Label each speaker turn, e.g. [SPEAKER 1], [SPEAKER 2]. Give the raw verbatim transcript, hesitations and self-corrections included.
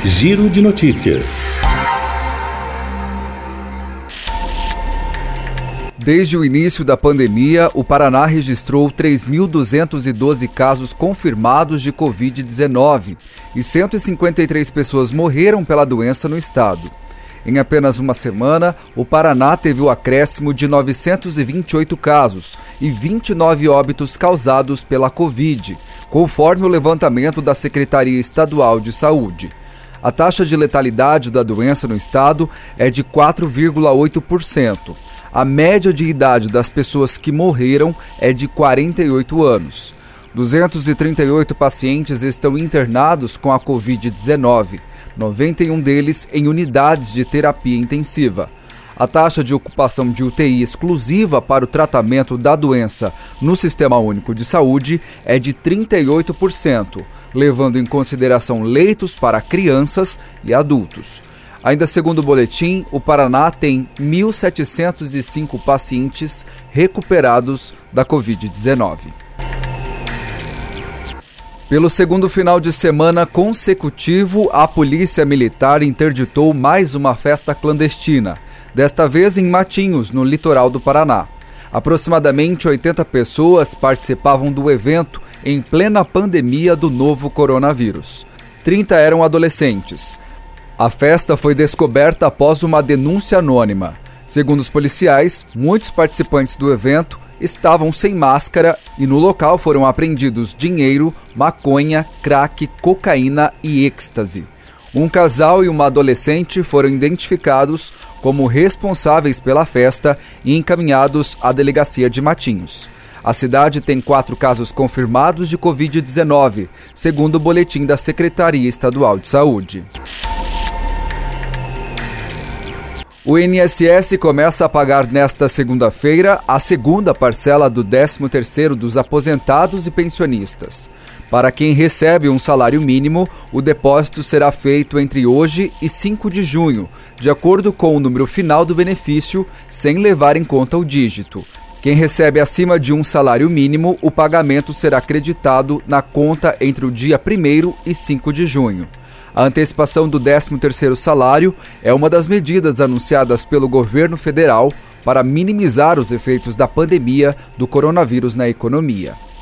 [SPEAKER 1] Giro de Notícias.
[SPEAKER 2] Desde o início da pandemia, o Paraná registrou três mil duzentos e doze casos confirmados de covid dezenove e cento e cinquenta e três pessoas morreram pela doença no estado. Em apenas uma semana, o Paraná teve o acréscimo de novecentos e vinte e oito casos e vinte e nove óbitos causados pela Covid, conforme o levantamento da Secretaria Estadual de Saúde. A taxa de letalidade da doença no estado é de quatro vírgula oito por cento. A média de idade das pessoas que morreram é de quarenta e oito anos. duzentos e trinta e oito pacientes estão internados com a covid dezenove, noventa e um deles em unidades de terapia intensiva. A taxa de ocupação de U T I exclusiva para o tratamento da doença no Sistema Único de Saúde é de trinta e oito por cento, levando em consideração leitos para crianças e adultos. Ainda segundo o boletim, o Paraná tem mil setecentos e cinco pacientes recuperados da covid dezenove. Pelo segundo final de semana consecutivo, a Polícia Militar interditou mais uma festa clandestina, desta vez em Matinhos, no litoral do Paraná. Aproximadamente oitenta pessoas participavam do evento em plena pandemia do novo coronavírus. trinta eram adolescentes. A festa foi descoberta após uma denúncia anônima. Segundo os policiais, muitos participantes do evento estavam sem máscara e no local foram apreendidos dinheiro, maconha, crack, cocaína e êxtase. Um casal e uma adolescente foram identificados como responsáveis pela festa e encaminhados à delegacia de Matinhos. A cidade tem quatro casos confirmados de covid dezenove, segundo o boletim da Secretaria Estadual de Saúde. O I N S S começa a pagar nesta segunda-feira a segunda parcela do décimo terceiro dos aposentados e pensionistas. Para quem recebe um salário mínimo, o depósito será feito entre hoje e cinco de junho, de acordo com o número final do benefício, sem levar em conta o dígito. Quem recebe acima de um salário mínimo, o pagamento será creditado na conta entre o dia primeiro e cinco de junho. A antecipação do décimo terceiro salário é uma das medidas anunciadas pelo governo federal para minimizar os efeitos da pandemia do coronavírus na economia.